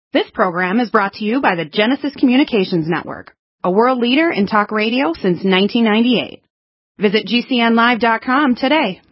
This program is brought to you by the Genesis Communications Network, a world leader in talk radio since 1998. Visit GCNlive.com today.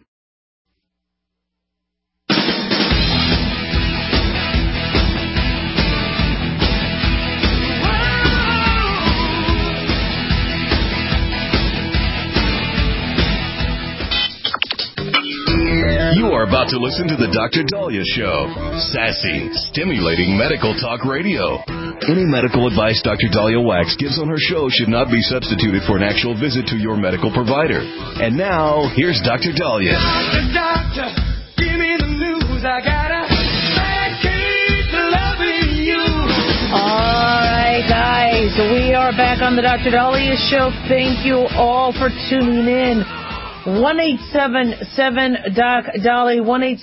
You are about to listen to the Dr. Daliah Show. Sassy, stimulating medical talk radio. Any medical advice Dr. Daliah Wax gives on her show should not be substituted for an actual visit to your medical provider. And now, here's Dr. Daliah. Doctor, give me the news. I got a bad case of loving you. All right, guys, we are back on the Dr. Daliah Show. Thank you all for tuning in. 1-877-DOC-DALI,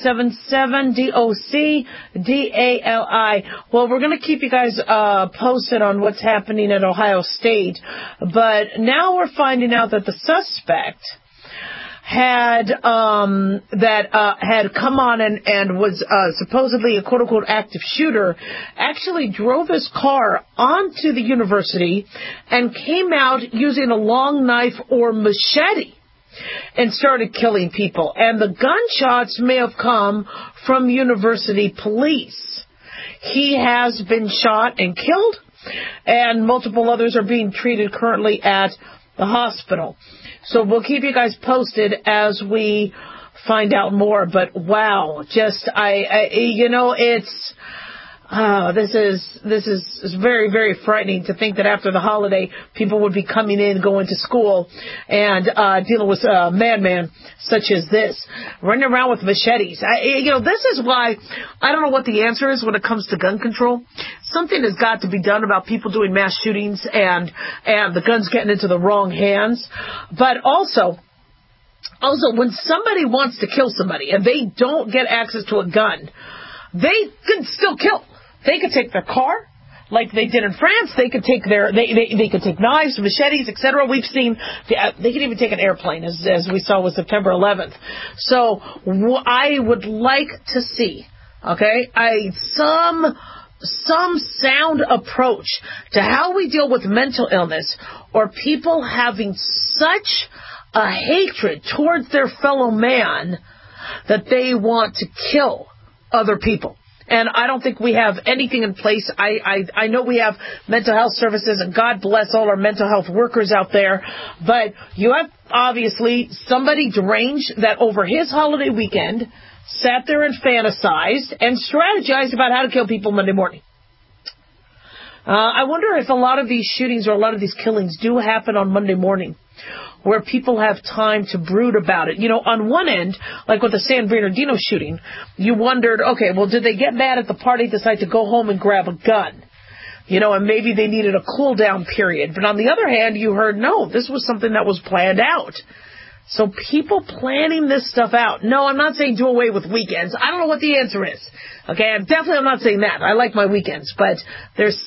1-877-DOC-DALI. Well, we're going to keep you guys posted on what's happening at Ohio State, but now we're finding out that the suspect had come on and was supposedly a quote-unquote active shooter, actually drove his car onto the university and came out using a long knife or machete and started killing people. And the gunshots may have come from university police. He has been shot and killed, and multiple others are being treated currently at the hospital. So we'll keep you guys posted as we find out more. But wow, just it's this is very, very frightening to think that after the holiday, people would be coming in, going to school, and dealing with a madman such as this, running around with machetes. This is why I don't know what the answer is when it comes to gun control. Something has got to be done about people doing mass shootings and the guns getting into the wrong hands. But also, when somebody wants to kill somebody and they don't get access to a gun, they can still kill. They could take their car, like they did in France. They could take they could take knives, machetes, etc. We've seen they could even take an airplane, as we saw with September 11th. So I would like to see, some sound approach to how we deal with mental illness or people having such a hatred towards their fellow man that they want to kill other people. And I don't think we have anything in place. I know we have mental health services, and God bless all our mental health workers out there. But you have, obviously, somebody deranged that over his holiday weekend sat there and fantasized and strategized about how to kill people Monday morning. I wonder if a lot of these shootings or a lot of these killings do happen on Monday morning, where people have time to brood about it. On one end, like with the San Bernardino shooting, you wondered, okay, well, did they get mad at the party, decide to go home and grab a gun? And maybe they needed a cool down period. But on the other hand, you heard, no, this was something that was planned out. So people planning this stuff out. No, I'm not saying do away with weekends. I don't know what the answer is. Okay, I'm not saying that. I like my weekends, but there's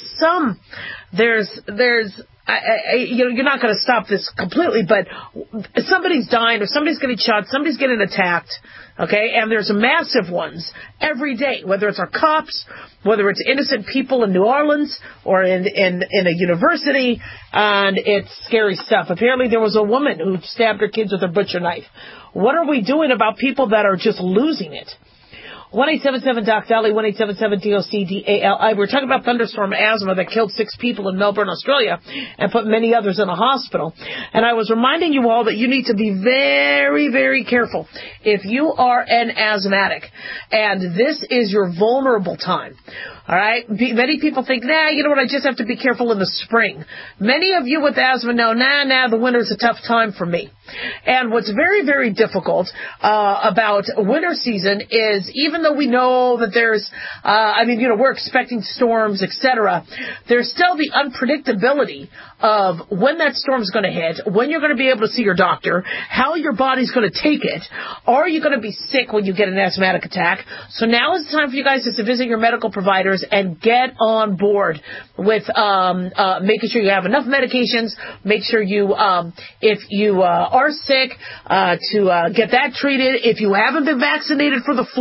you're not going to stop this completely, but somebody's dying or somebody's getting shot, somebody's getting attacked, okay? And there's massive ones every day, whether it's our cops, whether it's innocent people in New Orleans or in a university, and it's scary stuff. Apparently there was a woman who stabbed her kids with a butcher knife. What are we doing about people that are just losing it? 1-877-DOC-DALI, 1-877-DOC-DALI. We're talking about thunderstorm asthma that killed 6 people in Melbourne, Australia, and put many others in a hospital. And I was reminding you all that you need to be very, very careful if you are an asthmatic, and this is your vulnerable time. All right? Many people think, you know what, I just have to be careful in the spring. Many of you with asthma know, the winter's a tough time for me. And what's very, very difficult about winter season is, even though we know that there's, we're expecting storms, etc., there's still the unpredictability of when that storm's going to hit, when you're going to be able to see your doctor, how your body's going to take it. Are you going to be sick when you get an asthmatic attack? So now is the time for you guys to visit your medical providers and get on board with making sure you have enough medications. Make sure you, if you are sick, to get that treated. If you haven't been vaccinated for the flu,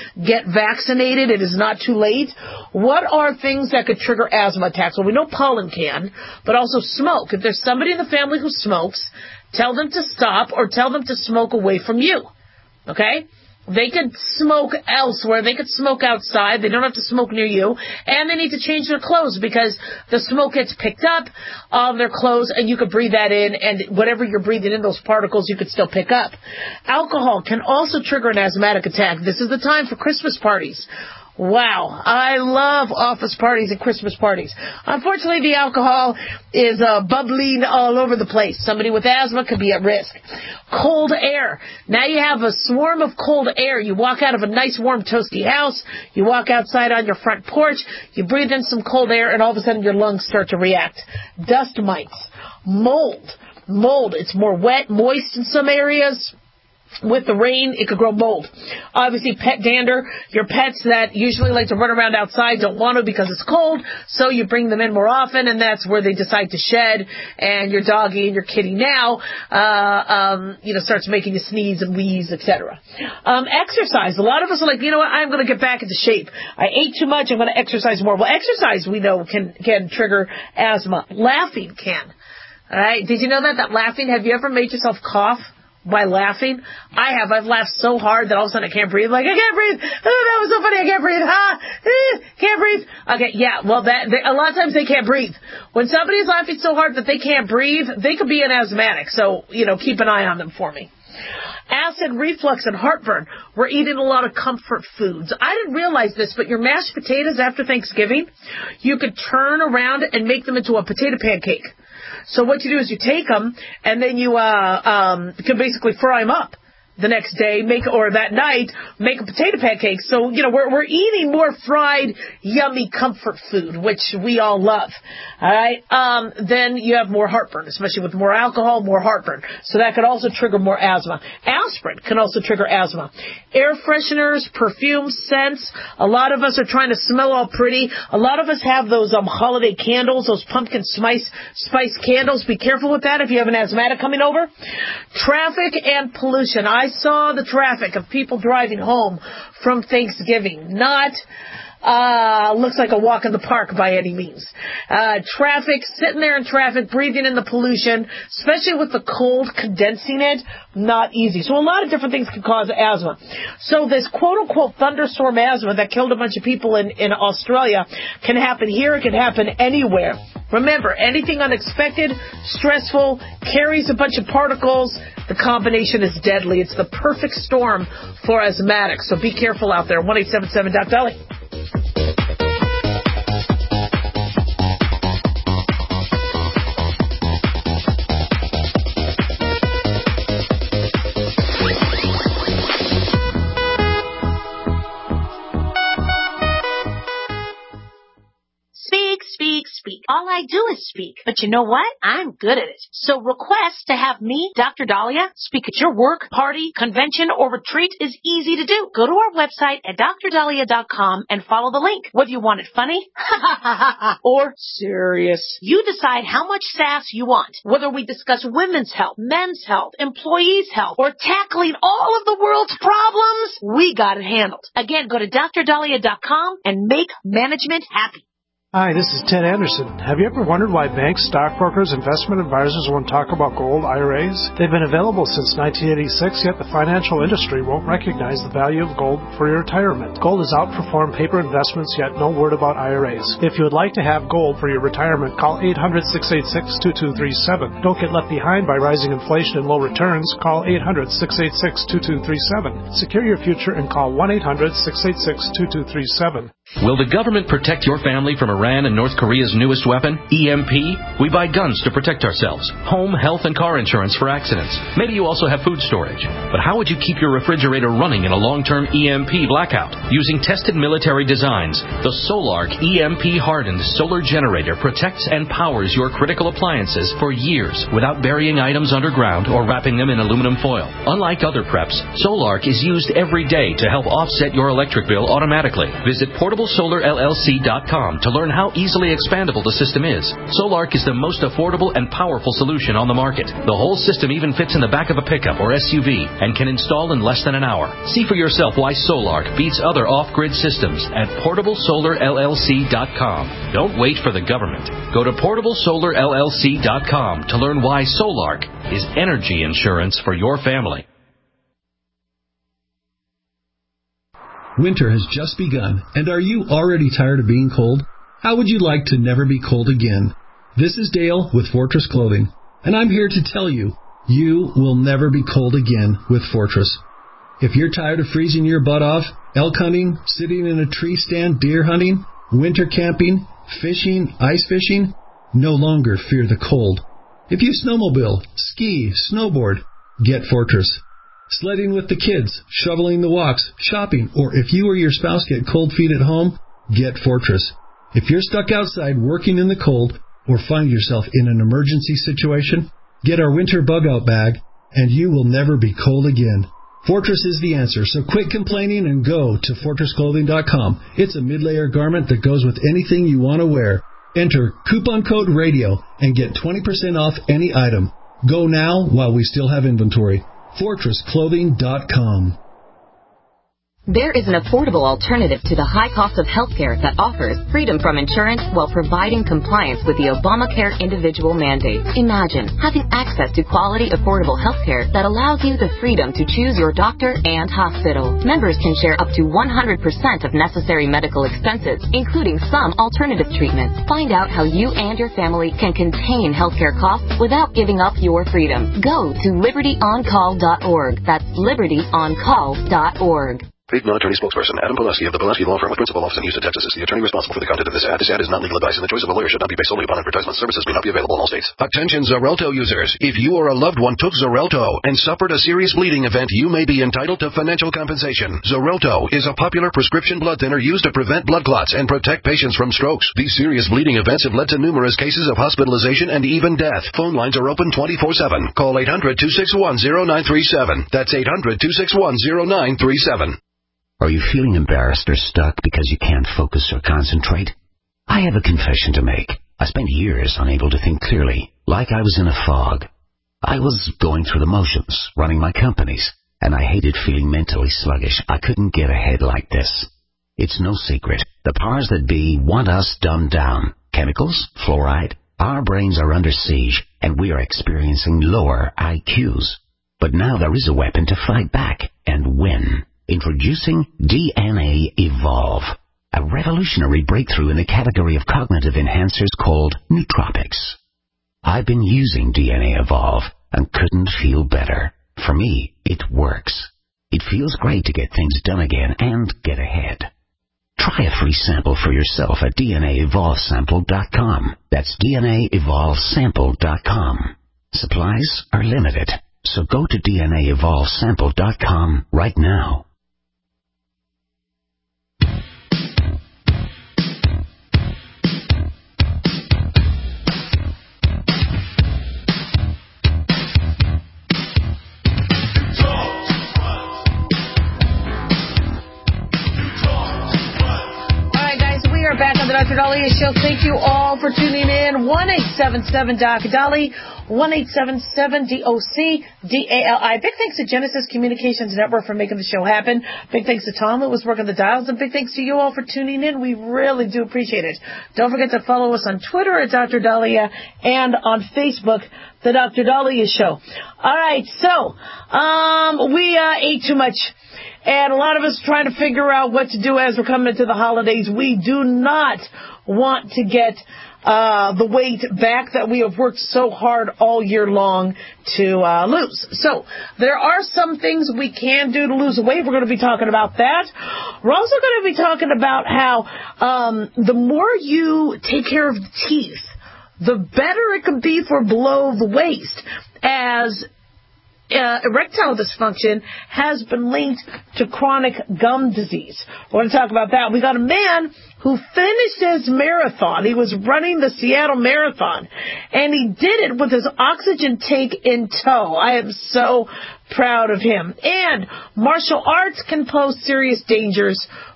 get vaccinated. It is not too late. What are things that could trigger asthma attacks? Well, we know pollen can, but also smoke. If there's somebody in the family who smokes, tell them to stop or tell them to smoke away from you. Okay? They could smoke elsewhere. They could smoke outside. They don't have to smoke near you. And they need to change their clothes because the smoke gets picked up on their clothes and you could breathe that in, and whatever you're breathing in, those particles, you could still pick up. Alcohol can also trigger an asthmatic attack. This is the time for Christmas parties. Wow, I love office parties and Christmas parties. Unfortunately, the alcohol is bubbling all over the place. Somebody with asthma could be at risk. Cold air. Now you have a swarm of cold air. You walk out of a nice, warm, toasty house. You walk outside on your front porch. You breathe in some cold air, and all of a sudden your lungs start to react. Dust mites. Mold. It's more wet, moist in some areas. With the rain, it could grow mold. Obviously, pet dander. Your pets that usually like to run around outside don't want to because it's cold, so you bring them in more often, and that's where they decide to shed. And your doggy and your kitty now, starts making you sneeze and wheeze, etc. Exercise. A lot of us are like, you know what? I'm going to get back into shape. I ate too much. I'm going to exercise more. Well, exercise we know can trigger asthma. Laughing can. All right. Did you know that laughing? Have you ever made yourself cough by laughing? I have. I've laughed so hard that all of a sudden I can't breathe. Like, I can't breathe. Oh, that was so funny. I can't breathe. Can't breathe. Okay, yeah. Well, a lot of times they can't breathe. When somebody's laughing so hard that they can't breathe, they could be an asthmatic. So, keep an eye on them for me. Acid reflux and heartburn. We're eating a lot of comfort foods. I didn't realize this, but your mashed potatoes after Thanksgiving, you could turn around and make them into a potato pancake. So what you do is you take them, and then you can basically fry them up the next day, or that night, make a potato pancake. So, we're eating more fried, yummy comfort food, which we all love. All right? Then you have more heartburn, especially with more alcohol, more heartburn. So that could also trigger more asthma. Aspirin can also trigger asthma. Air fresheners, perfumes, scents. A lot of us are trying to smell all pretty. A lot of us have those holiday candles, those pumpkin spice candles. Be careful with that if you have an asthmatic coming over. Traffic and pollution. I saw the traffic of people driving home from Thanksgiving. Not looks like a walk in the park by any means. Traffic, sitting there in traffic, breathing in the pollution, especially with the cold condensing it, not easy. So a lot of different things can cause asthma. So this quote-unquote thunderstorm asthma that killed a bunch of people in Australia can happen here. It can happen anywhere. Remember, anything unexpected, stressful, carries a bunch of particles. The combination is deadly. It's the perfect storm for asthmatics. So be careful out there. 1-877-DOC-DOLLY. Speak. All I do is speak. But you know what? I'm good at it. So request to have me, Dr. Dahlia, speak at your work, party, convention, or retreat is easy to do. Go to our website at drdahlia.com and follow the link. Whether you want it funny or serious, you decide how much sass you want. Whether we discuss women's health, men's health, employees' health, or tackling all of the world's problems, we got it handled. Again, go to drdahlia.com and make management happy. Hi, this is Ted Anderson. Have you ever wondered why banks, stockbrokers, investment advisors won't talk about gold IRAs? They've been available since 1986, yet the financial industry won't recognize the value of gold for your retirement. Gold has outperformed paper investments, yet no word about IRAs. If you would like to have gold for your retirement, call 800-686-2237. Don't get left behind by rising inflation and low returns. Call 800-686-2237. Secure your future and call 1-800-686-2237. Will the government protect your family from Iran and North Korea's newest weapon, EMP? We buy guns to protect ourselves, home, health, and car insurance for accidents. Maybe you also have food storage. But how would you keep your refrigerator running in a long-term EMP blackout? Using tested military designs, the Solark EMP-hardened solar generator protects and powers your critical appliances for years without burying items underground or wrapping them in aluminum foil. Unlike other preps, Solark is used every day to help offset your electric bill automatically. Visit portable PortableSolarLLC.com to learn how easily expandable the system is. Solark is the most affordable and powerful solution on the market. The whole system even fits in the back of a pickup or SUV and can install in less than an hour. See for yourself why Solark beats other off-grid systems at PortableSolarLLC.com. Don't wait for the government. Go to PortableSolarLLC.com to learn why Solark is energy insurance for your family. Winter has just begun, and are you already tired of being cold? How would you like to never be cold again? This is Dale with Fortress Clothing, and I'm here to tell you, you will never be cold again with Fortress. If you're tired of freezing your butt off, elk hunting, sitting in a tree stand, deer hunting, winter camping, fishing, ice fishing, no longer fear the cold. If you snowmobile, ski, snowboard, get Fortress. Sledding with the kids, shoveling the walks, shopping, or if you or your spouse get cold feet at home, get Fortress. If you're stuck outside working in the cold or find yourself in an emergency situation, get our winter bug-out bag, and you will never be cold again. Fortress is the answer, so quit complaining and go to FortressClothing.com. It's a mid-layer garment that goes with anything you want to wear. Enter coupon code RADIO and get 20% off any item. Go now while we still have inventory. FortressClothing.com. There is an affordable alternative to the high cost of healthcare that offers freedom from insurance while providing compliance with the Obamacare individual mandate. Imagine having access to quality, affordable healthcare that allows you the freedom to choose your doctor and hospital. Members can share up to 100% of necessary medical expenses, including some alternative treatments. Find out how you and your family can contain healthcare costs without giving up your freedom. Go to LibertyOnCall.org. That's LibertyOnCall.org. Paid non-attorney spokesperson Adam Pulaski of the Pulaski Law Firm with principal office in Houston, Texas is the attorney responsible for the content of this ad. This ad is not legal advice, and the choice of a lawyer should not be based solely upon advertisement. Services may not be available in all states. Attention Xarelto users. If you or a loved one took Xarelto and suffered a serious bleeding event, you may be entitled to financial compensation. Xarelto is a popular prescription blood thinner used to prevent blood clots and protect patients from strokes. These serious bleeding events have led to numerous cases of hospitalization and even death. Phone lines are open 24/7. Call 800-261-0937. That's 800-261-0937. Are you feeling embarrassed or stuck because you can't focus or concentrate? I have a confession to make. I spent years unable to think clearly, like I was in a fog. I was going through the motions, running my companies, and I hated feeling mentally sluggish. I couldn't get ahead like this. It's no secret. The powers that be want us dumbed down. Chemicals, fluoride. Our brains are under siege, and we are experiencing lower IQs. But now there is a weapon to fight back and win. Introducing DNA Evolve, a revolutionary breakthrough in the category of cognitive enhancers called nootropics. I've been using DNA Evolve and couldn't feel better. For me, it works. It feels great to get things done again and get ahead. Try a free sample for yourself at DNAEvolveSample.com. That's DNAEvolveSample.com. Supplies are limited, so go to DNAEvolveSample.com right now. Back on the Dr. Daliah Show. Thank you all for tuning in. 1-877-DOC-DALI, 1-877-DOC-DALI. Big thanks to Genesis Communications Network for making the show happen. Big thanks to Tom that was working the dials, and big thanks to you all for tuning in. We really do appreciate it. Don't forget to follow us on Twitter at Dr. Daliah and on Facebook, The Dr. Daliah Show. All right, so we ate too much. And a lot of us trying to figure out what to do as we're coming into the holidays. We do not want to get the weight back that we have worked so hard all year long to lose. So there are some things we can do to lose weight. We're going to be talking about that. We're also going to be talking about how the more you take care of the teeth, the better it can be for below the waist, as erectile dysfunction has been linked to chronic gum disease. We're going to talk about that. We got a man who finished his marathon. He was running the Seattle Marathon, and he did it with his oxygen tank in tow. I am so proud of him. And martial arts can pose serious dangers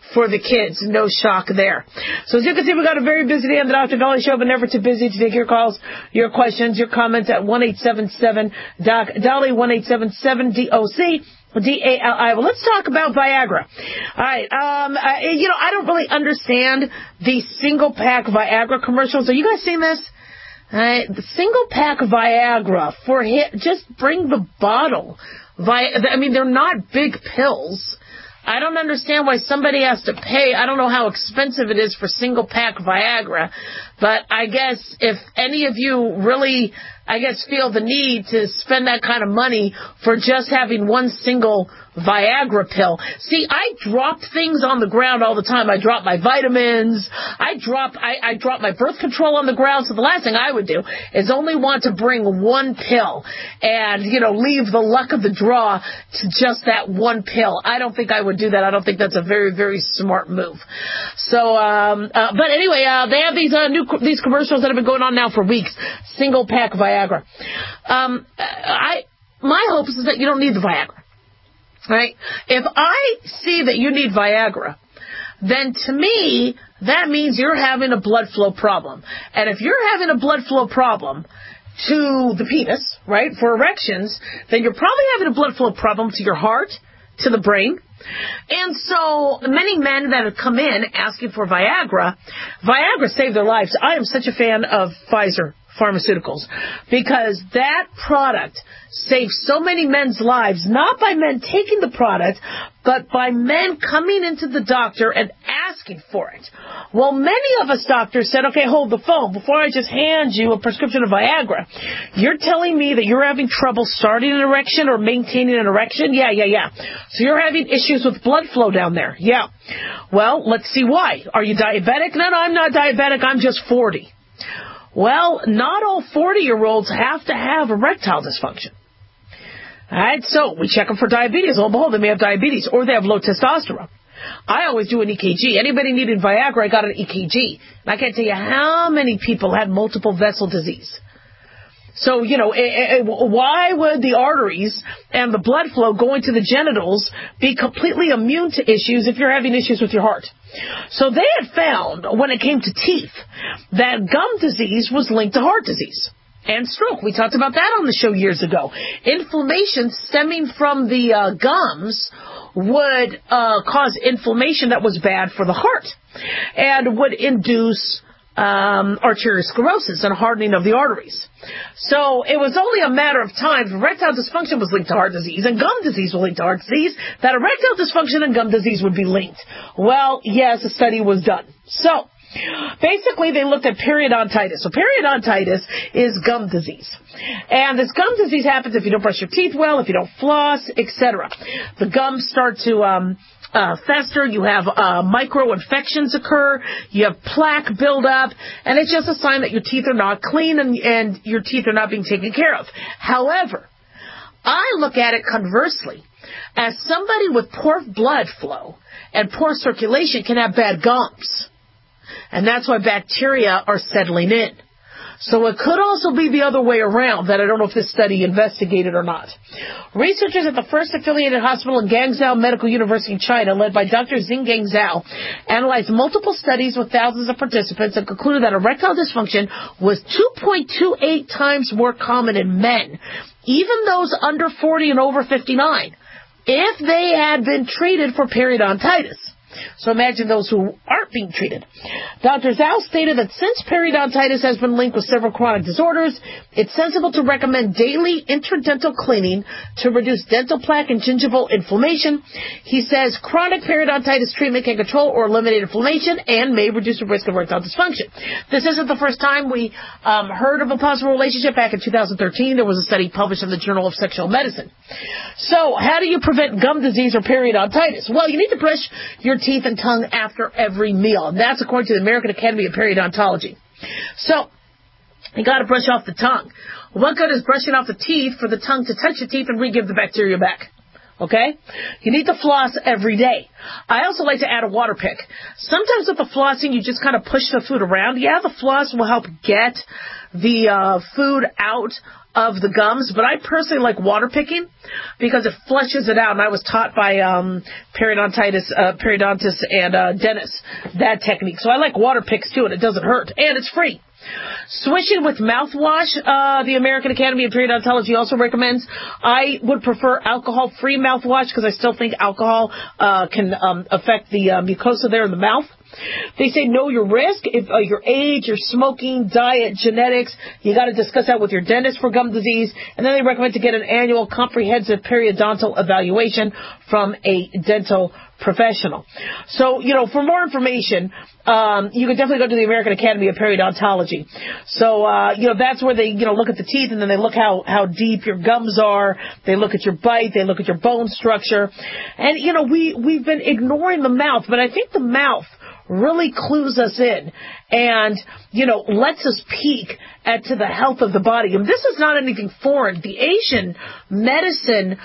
for the kids. No shock there. So as you can see, we got a very busy day on the Dr. Dolly Show, but never too busy to take your calls, your questions, your comments at 1-877-DOC-DOLLY, 1-877-DOC. DALI. Well, let's talk about Viagra. All right. I don't really understand the single pack Viagra commercials. Are you guys seeing this? All right. The single pack Viagra just bring the bottle. They're not big pills. I don't understand why somebody has to pay. I don't know how expensive it is for single pack Viagra, but I guess if any of you really, feel the need to spend that kind of money for just having one single Viagra pill. See, I drop things on the ground all the time. I drop my vitamins. I drop my birth control on the ground. So the last thing I would do is only want to bring one pill and, leave the luck of the draw to just that one pill. I don't think I would do that. I don't think that's a very, very smart move. So, but anyway, they have these commercials that have been going on now for weeks. Single pack Viagra. My hope is that you don't need the Viagra. Right? If I see that you need Viagra, then to me, that means you're having a blood flow problem. And if you're having a blood flow problem to the penis, right, for erections, then you're probably having a blood flow problem to your heart, to the brain. And so many men that have come in asking for Viagra saved their lives. I am such a fan of Pfizer Pharmaceuticals because that product saves so many men's lives, not by men taking the product, but by men coming into the doctor and asking for it. Well, many of us doctors said, okay, hold the phone. Before I just hand you a prescription of Viagra, you're telling me that you're having trouble starting an erection or maintaining an erection? Yeah. So you're having issues with blood flow down there? Yeah. Well, let's see why. Are you diabetic? No, I'm not diabetic. I'm just 40. Well, not all 40-year-olds have to have erectile dysfunction. All right, so we check them for diabetes. Lo and behold, they may have diabetes, or they have low testosterone. I always do an EKG. Anybody needing Viagra, I got an EKG. And I can't tell you how many people had multiple vessel disease. So, why would the arteries and the blood flow going to the genitals be completely immune to issues if you're having issues with your heart? So they had found, when it came to teeth, that gum disease was linked to heart disease and stroke. We talked about that on the show years ago. Inflammation stemming from the gums would cause inflammation that was bad for the heart and would induce arteriosclerosis and hardening of the arteries. So it was only a matter of time. If erectile dysfunction was linked to heart disease and gum disease was linked to heart disease, that erectile dysfunction and gum disease would be linked. Well, yes, a study was done. So basically, they looked at periodontitis. So periodontitis is gum disease. And this gum disease happens if you don't brush your teeth well, if you don't floss, etc. The gums start to fester, you have micro-infections occur, you have plaque buildup, and it's just a sign that your teeth are not clean and your teeth are not being taken care of. However, I look at it conversely. As somebody with poor blood flow and poor circulation can have bad gums. And that's why bacteria are settling in. So it could also be the other way around, that I don't know if this study investigated or not. Researchers at the first affiliated hospital in Guangzhou Medical University in China, led by Dr. Xinggang Zhao, analyzed multiple studies with thousands of participants and concluded that erectile dysfunction was 2.28 times more common in men, even those under 40 and over 59, if they had been treated for periodontitis. So imagine those who aren't being treated. Dr. Zhao stated that since periodontitis has been linked with several chronic disorders, it's sensible to recommend daily interdental cleaning to reduce dental plaque and gingival inflammation. He says chronic periodontitis treatment can control or eliminate inflammation and may reduce the risk of erectile dysfunction. This isn't the first time we heard of a possible relationship. Back in 2013, there was a study published in the Journal of Sexual Medicine. So how do you prevent gum disease or periodontitis? Well, you need to brush your teeth and tongue after every meal. And that's according to the American Academy of Periodontology. So, you got to brush off the tongue. What good is brushing off the teeth for the tongue to touch the teeth and re-give the bacteria back? Okay? You need to floss every day. I also like to add a water pick. Sometimes with the flossing, you just kind of push the food around. Yeah, the floss will help get the food out of the gums, but I personally like water picking because it flushes it out. And I was taught by periodontist and dentist that technique. So I like water picks too, and it doesn't hurt, and it's free. Swishing with mouthwash, the American Academy of Periodontology also recommends. I would prefer alcohol-free mouthwash because I still think alcohol can affect the mucosa there in the mouth. They say know your risk, if your age, your smoking, diet, genetics. You got to discuss that with your dentist for gum disease. And then they recommend to get an annual comprehensive periodontal evaluation from a dental professional. So, for more information, you can definitely go to the American Academy of Periodontology. So, that's where they, look at the teeth, and then they look how deep your gums are. They look at your bite. They look at your bone structure. And, we've been ignoring the mouth, but I think the mouth really clues us in and, lets us peek to the health of the body. And this is not anything foreign. The Asian medicine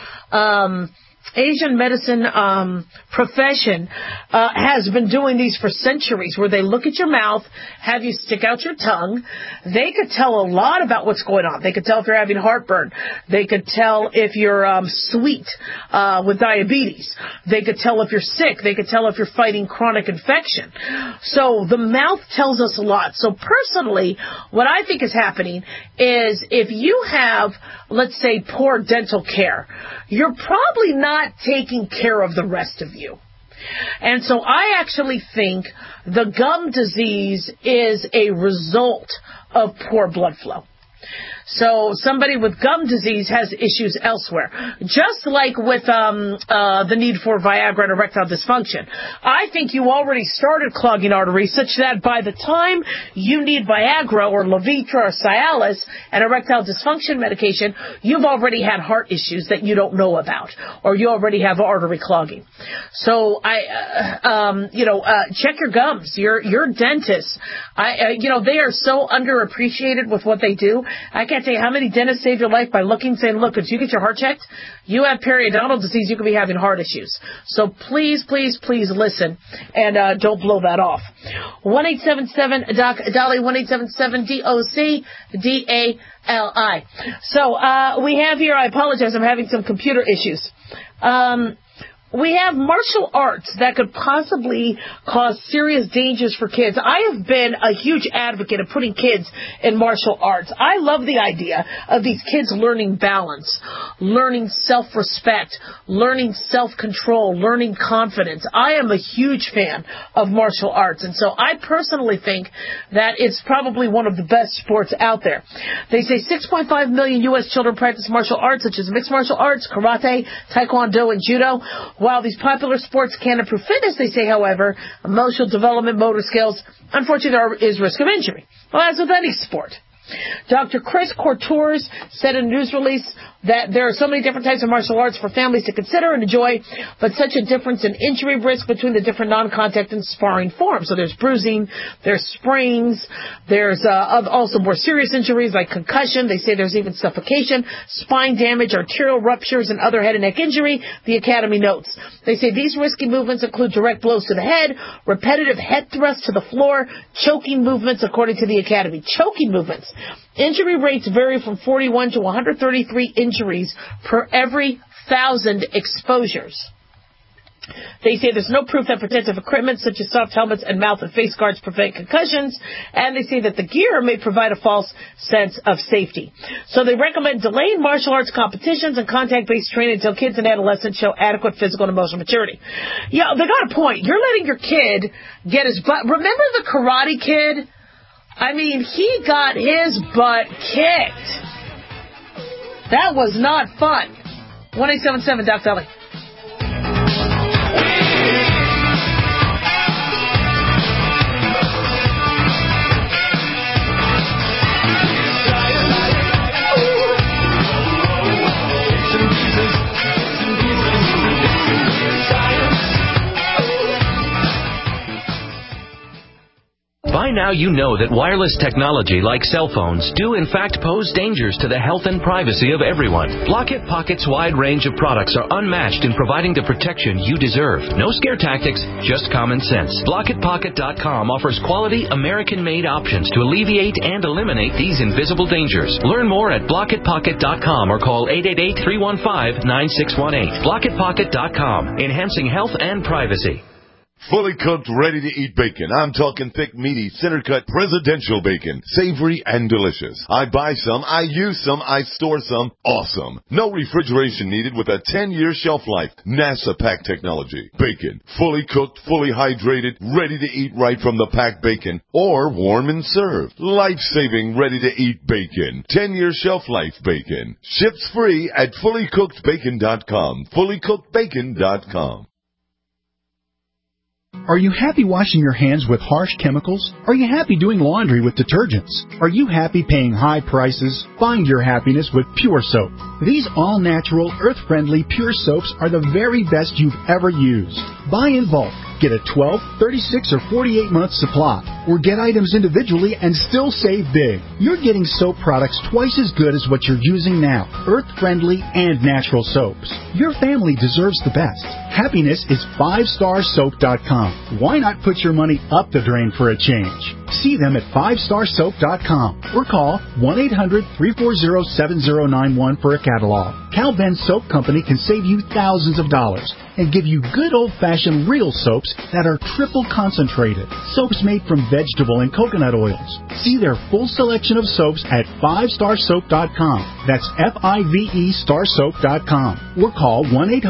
profession has been doing these for centuries, where they look at your mouth, have you stick out your tongue. They could tell a lot about what's going on. They could tell if you're having heartburn. They could tell if you're sweet with diabetes. They could tell if you're sick. They could tell if you're fighting chronic infection. So the mouth tells us a lot. So personally, what I think is happening is if you have, let's say, poor dental care, you're probably not taking care of the rest of you. And so I actually think the gum disease is a result of poor blood flow. So somebody with gum disease has issues elsewhere. Just like with the need for Viagra and erectile dysfunction. I think you already started clogging arteries such that by the time you need Viagra or Levitra or Cialis and erectile dysfunction medication, you've already had heart issues that you don't know about, or you already have artery clogging. So check your gums. Your dentists, they are so underappreciated with what they do. I can't tell you how many dentists save your life by saying, look, if you get your heart checked, you have periodontal disease, you could be having heart issues. So please, please, please listen and don't blow that off. 1-877-DOC-DOLLY, 1-877-DOC-DALI. So we have here, I apologize, I'm having some computer issues. We have martial arts that could possibly cause serious dangers for kids. I have been a huge advocate of putting kids in martial arts. I love the idea of these kids learning balance, learning self-respect, learning self-control, learning confidence. I am a huge fan of martial arts, and so I personally think that it's probably one of the best sports out there. They say 6.5 million U.S. children practice martial arts, such as mixed martial arts, karate, taekwondo, and judo. While these popular sports can improve fitness, they say, however, emotional development, motor skills, unfortunately, there is risk of injury. Well, as with any sport. Dr. Chris Courtois said in a news release that there are so many different types of martial arts for families to consider and enjoy, but such a difference in injury risk between the different non-contact and sparring forms. So there's bruising, there's sprains, there's also more serious injuries like concussion. They say there's even suffocation, spine damage, arterial ruptures, and other head and neck injury, the Academy notes. They say these risky movements include direct blows to the head, repetitive head thrusts to the floor, choking movements, according to the Academy. Choking movements. Injury rates vary from 41 to 133 injuries per every 1,000 exposures. They say there's no proof that protective equipment such as soft helmets and mouth and face guards prevent concussions, and they say that the gear may provide a false sense of safety. So they recommend delaying martial arts competitions and contact-based training until kids and adolescents show adequate physical and emotional maturity. Yeah, they got a point. You're letting your kid get his butt. Remember the Karate Kid? I mean, he got his butt kicked. That was not fun. 1-877-DOC-DOLLY. By now you know that wireless technology like cell phones do in fact pose dangers to the health and privacy of everyone. Blockit Pocket's wide range of products are unmatched in providing the protection you deserve. No scare tactics, just common sense. BlockitPocket.com offers quality American-made options to alleviate and eliminate these invisible dangers. Learn more at BlockitPocket.com or call 888-315-9618. BlockitPocket.com, enhancing health and privacy. Fully cooked, ready-to-eat bacon. I'm talking thick, meaty, center-cut, presidential bacon. Savory and delicious. I buy some, I use some, I store some. Awesome. No refrigeration needed with a 10-year shelf life. NASA pack technology. Bacon. Fully cooked, fully hydrated, ready to eat right from the packed bacon. Or warm and served. Life-saving, ready-to-eat bacon. 10-year shelf life bacon. Ships free at fullycookedbacon.com. Fullycookedbacon.com. Are you happy washing your hands with harsh chemicals? Are you happy doing laundry with detergents? Are you happy paying high prices? Find your happiness with Pure Soap. These all-natural, earth-friendly Pure Soaps are the very best you've ever used. Buy in bulk. Get a 12, 36, or 48-month supply. Or get items individually and still save big. You're getting soap products twice as good as what you're using now. Earth-friendly and natural soaps. Your family deserves the best. Happiness is 5starsoap.com. Why not put your money up the drain for a change? See them at 5starsoap.com or call 1-800-340-7091 for a catalog. Cal Ben Soap Company can save you thousands of dollars and give you good old-fashioned real soaps that are triple concentrated. Soaps made from vegetable and coconut oils. See their full selection of soaps at 5starsoap.com. That's F-I-V-E starsoap.com or call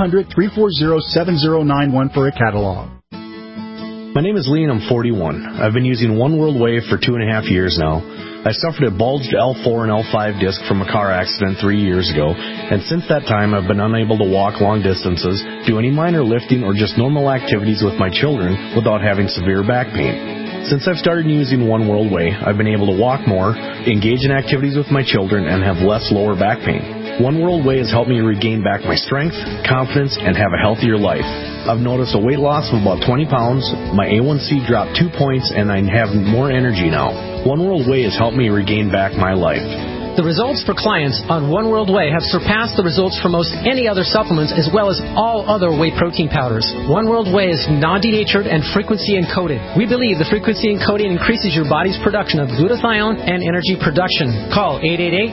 1-800-340-7091 for a catalog. My name is Lee and I'm 41. I've been using One World Wave for 2.5 years now. I suffered a bulged L4 and L5 disc from a car accident 3 years ago, and since that time I've been unable to walk long distances, do any minor lifting, or just normal activities with my children without having severe back pain. Since I've started using One World Way, I've been able to walk more, engage in activities with my children, and have less lower back pain. One World Way has helped me regain back my strength, confidence, and have a healthier life. I've noticed a weight loss of about 20 pounds, my A1C dropped 2 points, and I have more energy now. One World Way has helped me regain back my life. The results for clients on One World Way have surpassed the results for most any other supplements, as well as all other whey protein powders. One World Way is non-denatured and frequency encoded. We believe the frequency encoding increases your body's production of glutathione and energy production. Call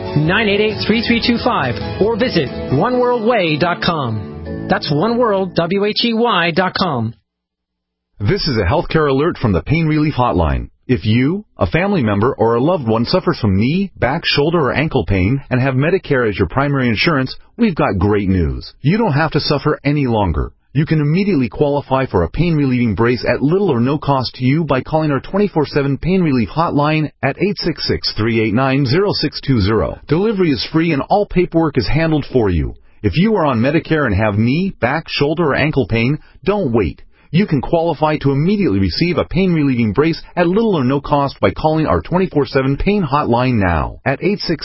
888-988-3325 or visit oneworldway.com. That's oneworld.com. This is a healthcare alert from the Pain Relief Hotline. If you, a family member, or a loved one suffers from knee, back, shoulder, or ankle pain and have Medicare as your primary insurance, we've got great news. You don't have to suffer any longer. You can immediately qualify for a pain-relieving brace at little or no cost to you by calling our 24/7 Pain Relief Hotline at 866-389-0620. Delivery is free and all paperwork is handled for you. If you are on Medicare and have knee, back, shoulder, or ankle pain, don't wait. You can qualify to immediately receive a pain-relieving brace at little or no cost by calling our 24/7 Pain Hotline now at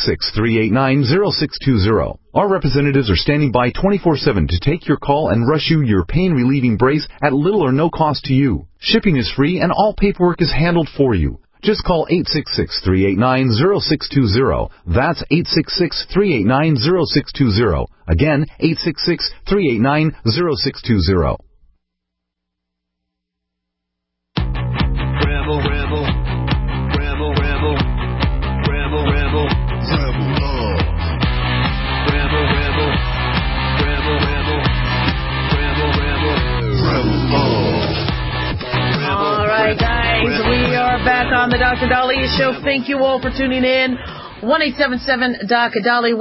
866-389-0620. Our representatives are standing by 24/7 to take your call and rush you your pain-relieving brace at little or no cost to you. Shipping is free and all paperwork is handled for you. Just call 866-389-0620. That's 866-389-0620. Again, 866-389-0620. Rebel, rebel, rebel, rebel, rebel, rebel, rebel love. Rebel, rebel, rebel, rebel, rebel, rebel, rebel love. All right, guys, we are back on the Dr. Dahlia Show. Thank you all for tuning in. 1-877-DOC-DALI,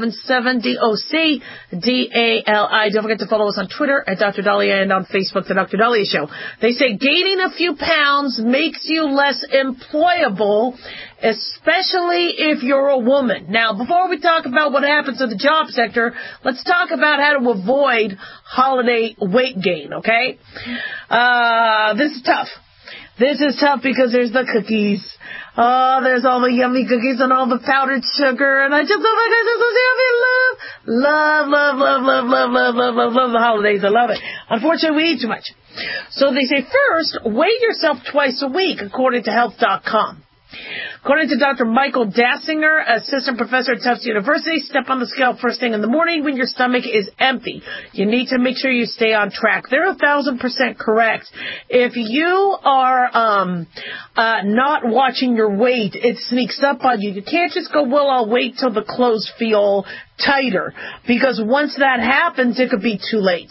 1-877-DOC-DALI. Don't forget to follow us on Twitter at Dr. Dahlia and on Facebook, The Dr. Dahlia Show. They say gaining a few pounds makes you less employable, especially if you're a woman. Now, before we talk about what happens in the job sector, let's talk about how to avoid holiday weight gain, okay? This is tough. This is tough because there's the cookies. Oh, there's all the yummy cookies and all the powdered sugar, and I just, oh my gosh, I'm so happy. I Love the holidays. I love it. Unfortunately, we eat too much. So they say, first, weigh yourself twice a week, according to Health.com. According to Dr. Michael Dassinger, assistant professor at Tufts University, step on the scale first thing in the morning when your stomach is empty. You need to make sure you stay on track. They're 1,000% correct. If you are not watching your weight, it sneaks up on you. You can't just go, well, I'll wait till the clothes feel tighter, because once that happens, it could be too late.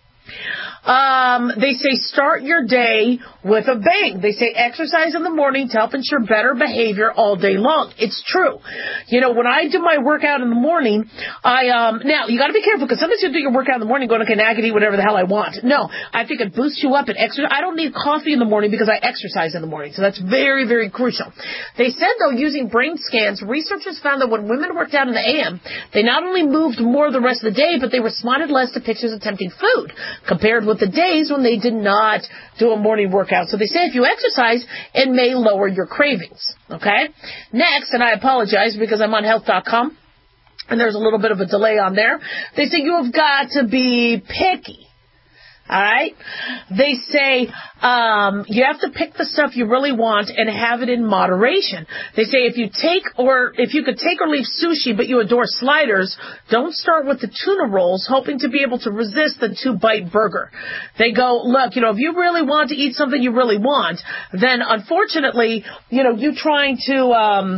They say start your day with a bang. They say exercise in the morning to help ensure better behavior all day long. It's true. You know, when I do my workout in the morning, now you got to be careful, because sometimes you do your workout in the morning going, okay, now I can eat whatever the hell I want. No, I think it boosts you up and exercise. I don't need coffee in the morning because I exercise in the morning. So that's very, very crucial. They said, though, using brain scans, researchers found that when women worked out in the AM, they not only moved more the rest of the day, but they responded less to pictures of tempting food compared with the days when they did not do a morning workout. So they say if you exercise, it may lower your cravings. Okay? Next, and I apologize because I'm on Health.com, and there's a little bit of a delay on there. They say you have got to be picky. All right? They say you have to pick the stuff you really want and have it in moderation. They say if you could take or leave sushi but you adore sliders, don't start with the tuna rolls hoping to be able to resist the 2-bite burger. They go, look, if you really want to eat something you really want, then unfortunately, you trying to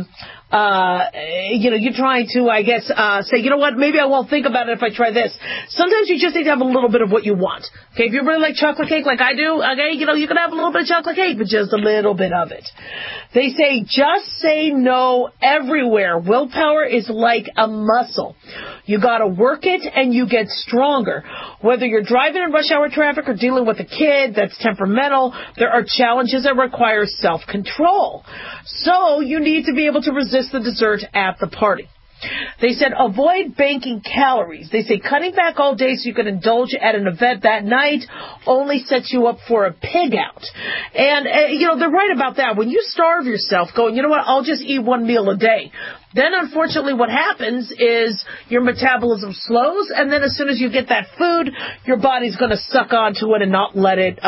you're trying to, I guess, say, you know what, maybe I won't think about it if I try this. Sometimes you just need to have a little bit of what you want. Okay, if you really like chocolate cake like I do, okay, you can have a little bit of chocolate cake, but just a little bit of it. They say just say no everywhere. Willpower is like a muscle. You gotta work it and you get stronger. Whether you're driving in rush hour traffic or dealing with a kid that's temperamental, there are challenges that require self-control. So you need to be able to resist the dessert at the party. They said avoid banking calories. They say cutting back all day so you can indulge at an event that night only sets you up for a pig out. And, they're right about that. When you starve yourself going, you know what, I'll just eat one meal a day, then unfortunately what happens is your metabolism slows, and then as soon as you get that food, your body's going to suck onto it and not let it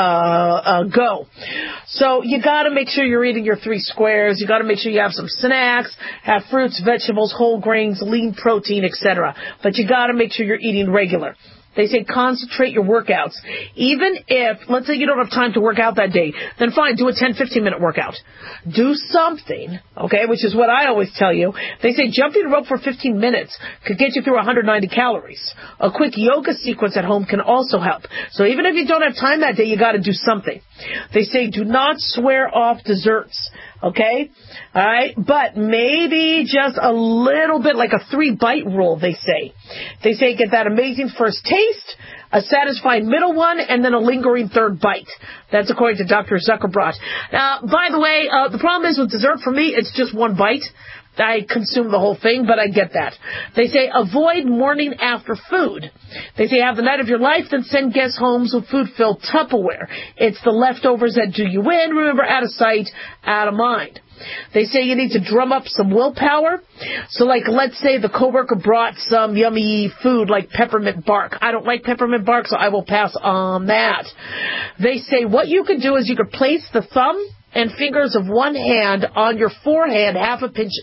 go. So you got to make sure you're eating your 3 squares. You got to make sure you have some snacks, have fruits, vegetables, whole grains, lean protein, etc. But you got to make sure you're eating regular. They say concentrate your workouts. Even if, let's say you don't have time to work out that day, then fine, do a 10, 15-minute workout. Do something, okay, which is what I always tell you. They say jumping rope for 15 minutes could get you through 190 calories. A quick yoga sequence at home can also help. So even if you don't have time that day, you got to do something. They say do not swear off desserts. Okay? All right? But maybe just a little bit like a 3-bite rule, they say. They say get that amazing first taste, a satisfying middle one, and then a lingering 3rd bite. That's according to Dr. Zuckerbrot. By the way, the problem is with dessert for me, it's just 1 bite. I consume the whole thing, but I get that. They say avoid morning after food. They say have the night of your life, then send guests homes with food-filled Tupperware. It's the leftovers that do you in. Remember, out of sight, out of mind. They say you need to drum up some willpower. So, like, let's say the coworker brought some yummy food like peppermint bark. I don't like peppermint bark, so I will pass on that. They say what you could do is you could place the thumb and fingers of one hand on your forehand, half a pinch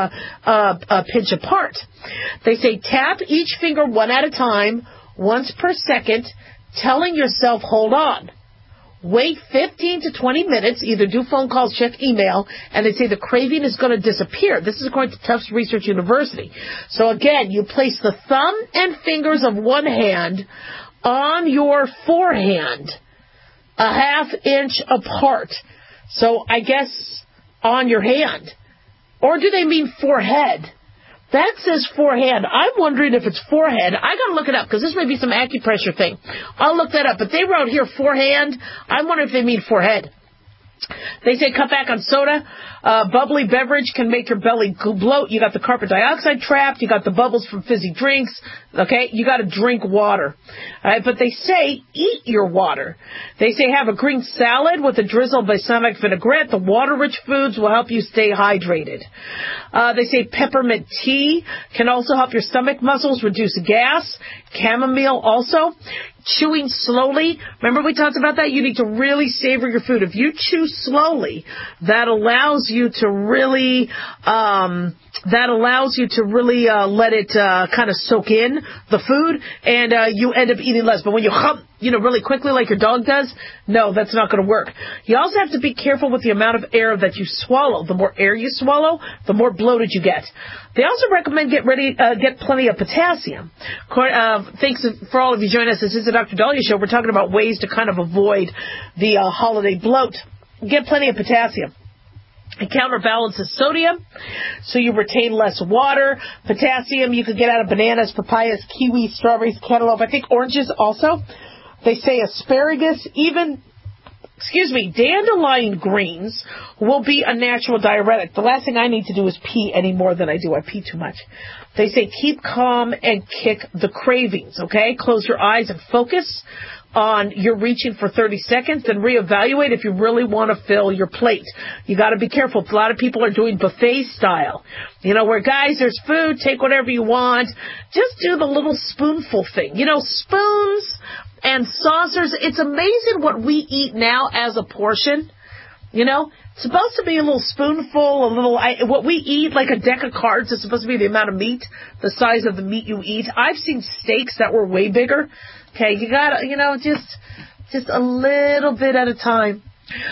apart. They say tap each finger one at a time, once per second, telling yourself, hold on. Wait 15 to 20 minutes, either do phone calls, check email, and they say the craving is going to disappear. This is according to Tufts Research University. So again, you place the thumb and fingers of one hand on your forehand, a half inch apart. So I guess on your hand. Or do they mean forehead? That says forehand. I'm wondering if it's forehead. I got to look it up because this may be some acupressure thing. I'll look that up. But they wrote here forehand. I'm wondering if they mean forehead. They say cut back on soda. Bubbly beverage can make your belly bloat. You got the carbon dioxide trapped. You got the bubbles from fizzy drinks. Okay, you got to drink water. All right, but they say eat your water. They say have a green salad with a drizzle of balsamic vinaigrette. The water-rich foods will help you stay hydrated. They say peppermint tea can also help your stomach muscles, reduce gas. Chamomile also. Chewing slowly. Remember we talked about that? You need to really savor your food. If you chew slowly, that allows you to really let it kind of soak in the food, and you end up eating less. But when you hum, really quickly like your dog does, no, that's not going to work. You also have to be careful with the amount of air that you swallow. The more air you swallow, the more bloated you get. They also recommend get plenty of potassium. Thanks for all of you joining us. This is the Dr. Dahlia Show. We're talking about ways to kind of avoid the holiday bloat. Get plenty of potassium. It counterbalances sodium, so you retain less water. Potassium you could get out of bananas, papayas, kiwi, strawberries, cantaloupe. I think oranges also. They say asparagus, dandelion greens will be a natural diuretic. The last thing I need to do is pee any more than I do. I pee too much. They say keep calm and kick the cravings, okay? Close your eyes and focus on you're reaching for 30 seconds, then reevaluate if you really want to fill your plate. You got to be careful. A lot of people are doing buffet style. Where guys, there's food, take whatever you want. Just do the little spoonful thing. Spoons and saucers. It's amazing what we eat now as a portion. It's supposed to be a little spoonful, what we eat, like a deck of cards, is supposed to be the amount of meat, the size of the meat you eat. I've seen steaks that were way bigger. Okay, you gotta, just a little bit at a time.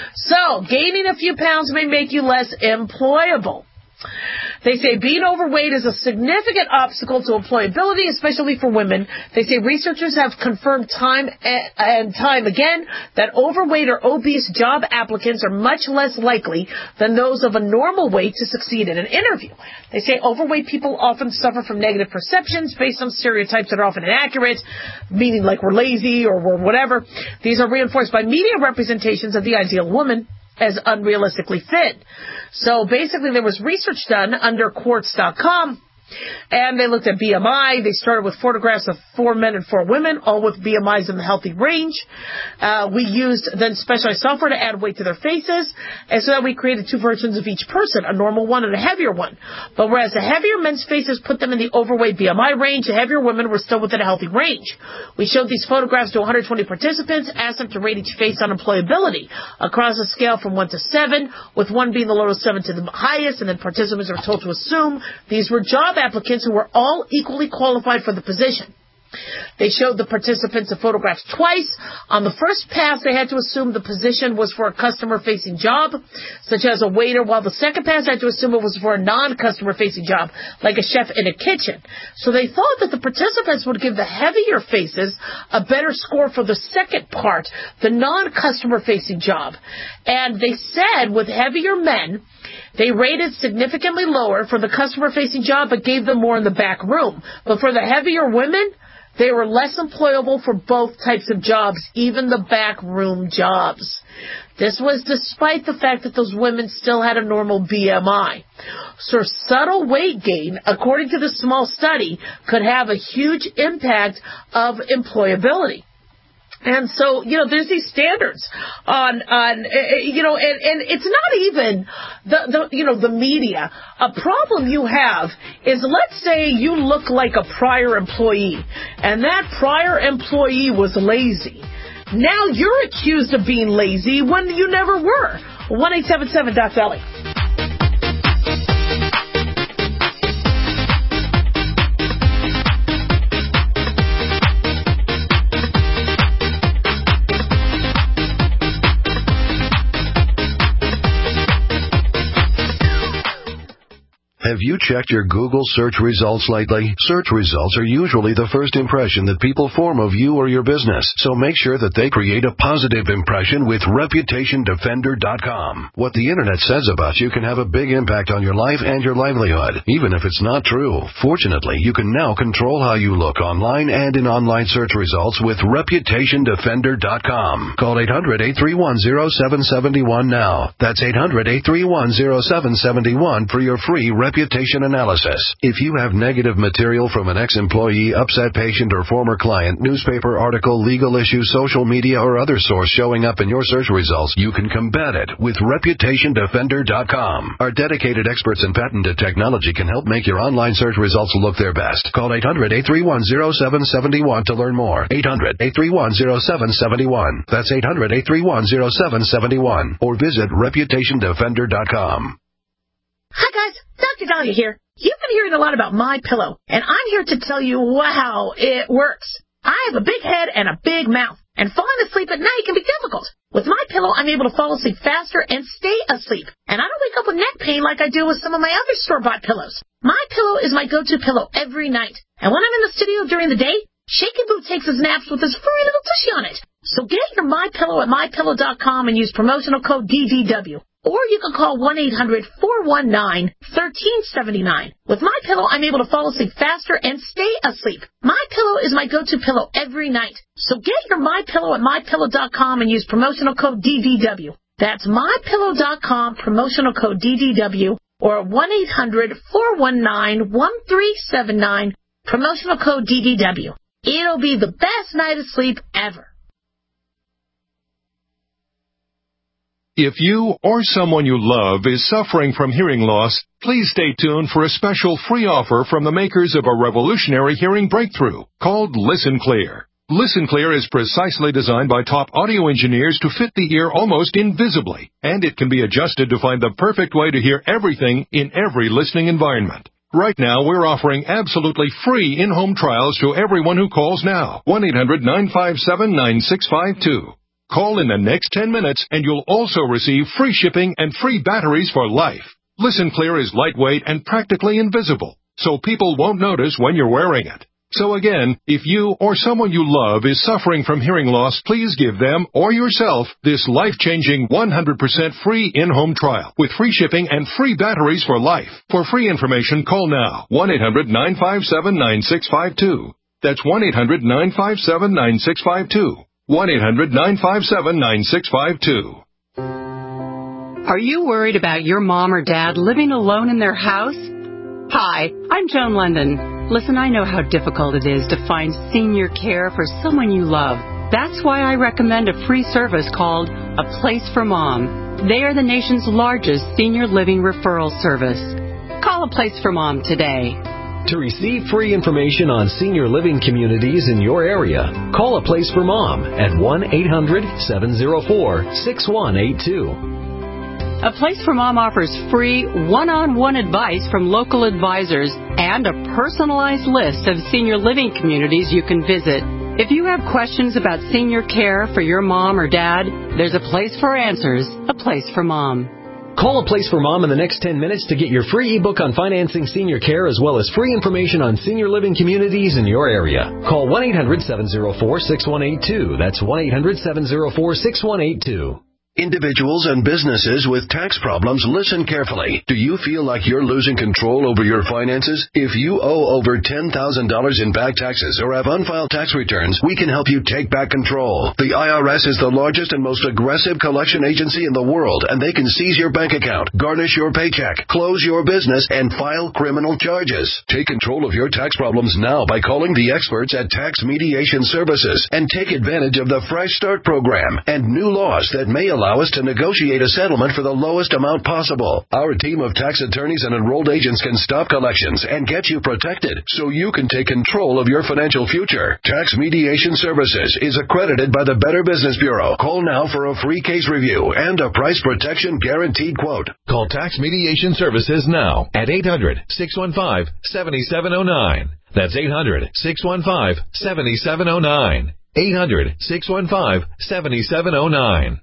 So, gaining a few pounds may make you less employable. They say being overweight is a significant obstacle to employability, especially for women. They say researchers have confirmed time and time again that overweight or obese job applicants are much less likely than those of a normal weight to succeed in an interview. They say overweight people often suffer from negative perceptions based on stereotypes that are often inaccurate, meaning like we're lazy or we're whatever. These are reinforced by media representations of the ideal woman as unrealistically fit. So basically there was research done under Quartz.com, and they looked at BMI. They started with photographs of 4 men and 4 women, all with BMIs in the healthy range. We used then specialized software to add weight to their faces, and so that we created 2 versions of each person, a normal one and a heavier one. But whereas the heavier men's faces put them in the overweight BMI range, the heavier women were still within a healthy range. We showed these photographs to 120 participants, asked them to rate each face on employability across a scale from 1 to 7, with 1 being the lowest, 7 to the highest, and then participants were told to assume these were job applicants who were all equally qualified for the position. They showed the participants the photographs twice. On the first pass, they had to assume the position was for a customer-facing job, such as a waiter, while the second pass had to assume it was for a non-customer-facing job, like a chef in a kitchen. So they thought that the participants would give the heavier faces a better score for the second part, the non-customer-facing job. And they said with heavier men, they rated significantly lower for the customer-facing job, but gave them more in the back room. But for the heavier women, they were less employable for both types of jobs, even the back room jobs. This was despite the fact that those women still had a normal BMI. So subtle weight gain, according to the small study, could have a huge impact of employability. And so, there's these standards on, and it's not even the media. A problem you have is, let's say you look like a prior employee, and that prior employee was lazy. Now you're accused of being lazy when you never were. 1-877-DOC-VALLEY. Have you checked your Google search results lately? Search results are usually the first impression that people form of you or your business, so make sure that they create a positive impression with ReputationDefender.com. What the Internet says about you can have a big impact on your life and your livelihood, even if it's not true. Fortunately, you can now control how you look online and in online search results with ReputationDefender.com. Call 800-831-0771 now. That's 800-831-0771 for your free reputation analysis. If you have negative material from an ex-employee, upset patient, or former client, newspaper article, legal issue, social media, or other source showing up in your search results, you can combat it with ReputationDefender.com. Our dedicated experts in patented technology can help make your online search results look their best. Call 800-831-0771 to learn more. 800-831-0771. That's 800-831-0771. Or visit ReputationDefender.com. Hi guys, Dr. Dahlia here. You've been hearing a lot about MyPillow, and I'm here to tell you how it works. I have a big head and a big mouth, and falling asleep at night can be difficult. With MyPillow, I'm able to fall asleep faster and stay asleep, and I don't wake up with neck pain like I do with some of my other store-bought pillows. MyPillow is my go-to pillow every night, and when I'm in the studio during the day, Shaky Boo takes his naps with his furry little tushy on it. So get your MyPillow at MyPillow.com and use promotional code DDW. Or you can call 1-800-419-1379. With MyPillow, I'm able to fall asleep faster and stay asleep. MyPillow is my go-to pillow every night. So get your MyPillow at MyPillow.com and use promotional code DDW. That's MyPillow.com, promotional code DDW, or 1-800-419-1379, promotional code DDW. It'll be the best night of sleep ever. If you or someone you love is suffering from hearing loss, please stay tuned for a special free offer from the makers of a revolutionary hearing breakthrough called Listen Clear. Listen Clear is precisely designed by top audio engineers to fit the ear almost invisibly, and it can be adjusted to find the perfect way to hear everything in every listening environment. Right now, we're offering absolutely free in-home trials to everyone who calls now. 1-800-957-9652. Call in the next 10 minutes and you'll also receive free shipping and free batteries for life. Listen Clear is lightweight and practically invisible, so people won't notice when you're wearing it. So again, if you or someone you love is suffering from hearing loss, please give them or yourself this life-changing 100% free in-home trial with free shipping and free batteries for life. For free information, call now. 1-800-957-9652. That's 1-800-957-9652. 1-800-957-9652. Are you worried about your mom or dad living alone in their house? Hi, I'm Joan London. Listen, I know how difficult it is to find senior care for someone you love. That's why I recommend a free service called A Place for Mom. They are the nation's largest senior living referral service. Call A Place for Mom today. To receive free information on senior living communities in your area, call A Place for Mom at 1-800-704-6182. A Place for Mom offers free one-on-one advice from local advisors and a personalized list of senior living communities you can visit. If you have questions about senior care for your mom or dad, there's a place for answers, A Place for Mom. Call A Place for Mom in the next 10 minutes to get your free ebook on financing senior care as well as free information on senior living communities in your area. Call 1-800-704-6182. That's 1-800-704-6182. Individuals and businesses with tax problems, listen carefully. Do you feel like you're losing control over your finances? If you owe over $10,000 in back taxes or have unfiled tax returns, we can help you take back control. The IRS is the largest and most aggressive collection agency in the world, and they can seize your bank account, garnish your paycheck, close your business, and file criminal charges. Take control of your tax problems now by calling the experts at Tax Mediation Services and take advantage of the Fresh Start program and new laws that may allow us to negotiate a settlement for the lowest amount possible. Our team of tax attorneys and enrolled agents can stop collections and get you protected so you can take control of your financial future. Tax Mediation Services is accredited by the Better Business Bureau. Call now for a free case review and a price protection guaranteed quote. Call Tax Mediation Services now at 800-615-7709. That's 800-615-7709. 800-615-7709.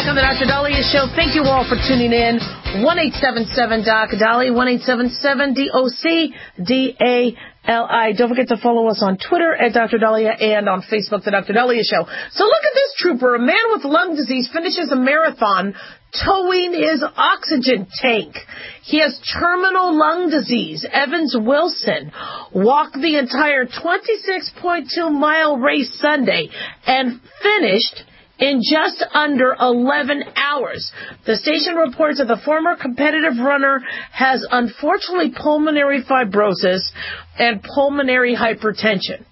on the Dr. Dahlia Show. Thank you all for tuning in. 1-877-DOC-DALI, 1-877-DOC-DALI. Don't forget to follow us on Twitter at Dr. Dahlia and on Facebook, The Dr. Dahlia Show. So look at this trooper. A man with lung disease finishes a marathon towing his oxygen tank. He has terminal lung disease. Evans Wilson walked the entire 26.2-mile race Sunday and finished in just under 11 hours. The station reports that the former competitive runner has, unfortunately, pulmonary fibrosis and pulmonary hypertension.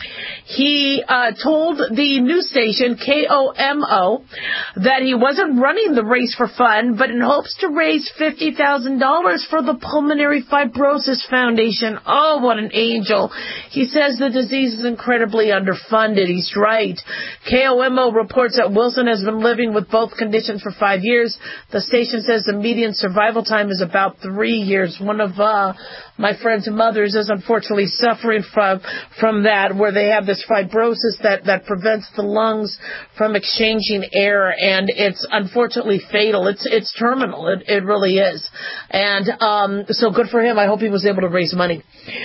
He told the news station, KOMO, that he wasn't running the race for fun, but in hopes to raise $50,000 for the Pulmonary Fibrosis Foundation. Oh, what an angel. He says the disease is incredibly underfunded. He's right. KOMO reports that Wilson has been living with both conditions for 5 years. The station says the median survival time is about 3 years. One of my friend's mothers is unfortunately suffering from that, where they have this fibrosis that prevents the lungs from exchanging air, and it's unfortunately fatal. It's terminal. It really is. And so good for him. I hope he was able to raise money.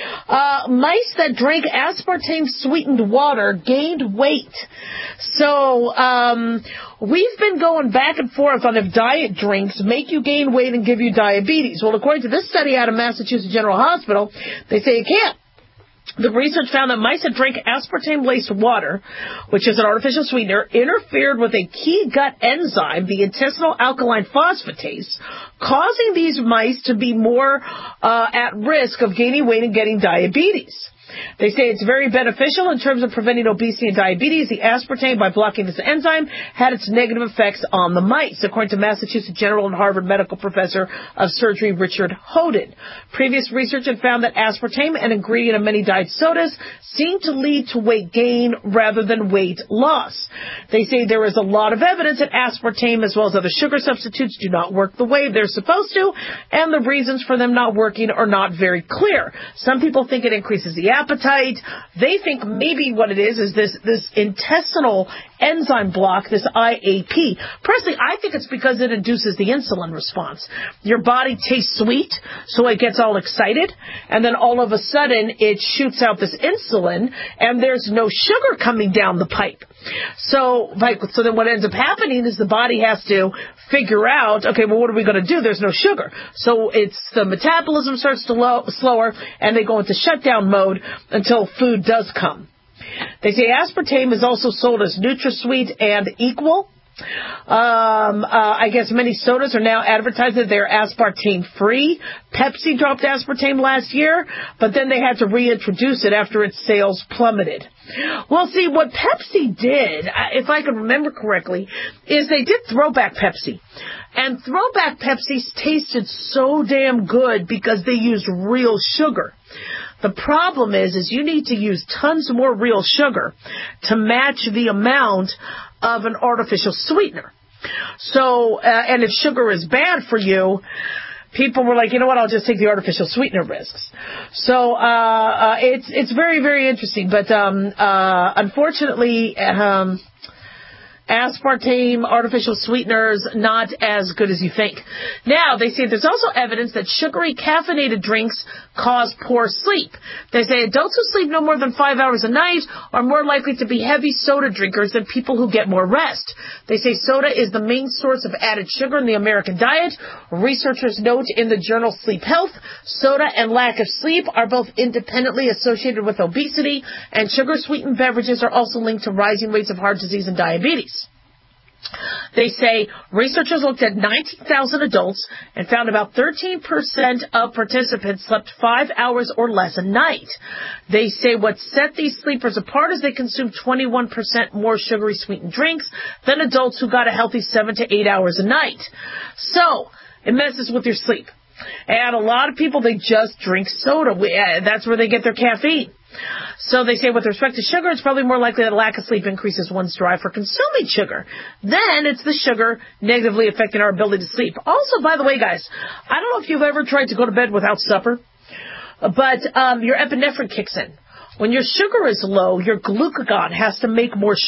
Mice that drank aspartame-sweetened water gained weight. So we've been going back and forth on if diet drinks make you gain weight and give you diabetes. Well, according to this study out of Massachusetts General Hospital, they say it can't. The research found that mice that drank aspartame-laced water, which is an artificial sweetener, interfered with a key gut enzyme, the intestinal alkaline phosphatase, causing these mice to be more at risk of gaining weight and getting diabetes. They say it's very beneficial in terms of preventing obesity and diabetes. The aspartame, by blocking this enzyme, had its negative effects on the mice, according to Massachusetts General and Harvard Medical Professor of Surgery Richard Hoden. Previous research had found that aspartame, an ingredient of many diet sodas, seemed to lead to weight gain rather than weight loss. They say there is a lot of evidence that aspartame, as well as other sugar substitutes, do not work the way they're supposed to, and the reasons for them not working are not very clear. Some people think it increases the appetite. They think maybe what it is this intestinal enzyme block, this IAP. Personally, I think it's because it induces the insulin response. Your body tastes sweet, so it gets all excited, and then all of a sudden it shoots out this insulin, and there's no sugar coming down the pipe. So then what ends up happening is the body has to figure out, okay, well, what are we going to do? There's no sugar. So the metabolism starts to slower, and they go into shutdown mode until food does come. They say aspartame is also sold as NutraSweet and Equal. I guess many sodas are now advertised that they're aspartame-free. Pepsi dropped aspartame last year, but then they had to reintroduce it after its sales plummeted. Well, see, what Pepsi did, if I can remember correctly, is they did Throwback Pepsi. And Throwback Pepsi tasted so damn good because they used real sugar. The problem is you need to use tons more real sugar to match the amount of an artificial sweetener. So, and if sugar is bad for you, people were like, you know what, I'll just take the artificial sweetener risks. So, it's very, very interesting. But, unfortunately, aspartame, artificial sweeteners, not as good as you think. Now, they say there's also evidence that sugary caffeinated drinks cause poor sleep. They say adults who sleep no more than 5 hours a night are more likely to be heavy soda drinkers than people who get more rest. They say soda is the main source of added sugar in the American diet. Researchers note in the journal Sleep Health, soda and lack of sleep are both independently associated with obesity, and sugar-sweetened beverages are also linked to rising rates of heart disease and diabetes. They say researchers looked at 19,000 adults and found about 13% of participants slept 5 hours or less a night. They say what set these sleepers apart is they consumed 21% more sugary sweetened drinks than adults who got a healthy 7 to 8 hours a night. So, it messes with your sleep. And a lot of people, they just drink soda. That's where they get their caffeine. So they say with respect to sugar, it's probably more likely that lack of sleep increases one's drive for consuming sugar. Then it's the sugar negatively affecting our ability to sleep. Also, by the way, guys, I don't know if you've ever tried to go to bed without supper, but your epinephrine kicks in. When your sugar is low, your glucagon has to make more sugar.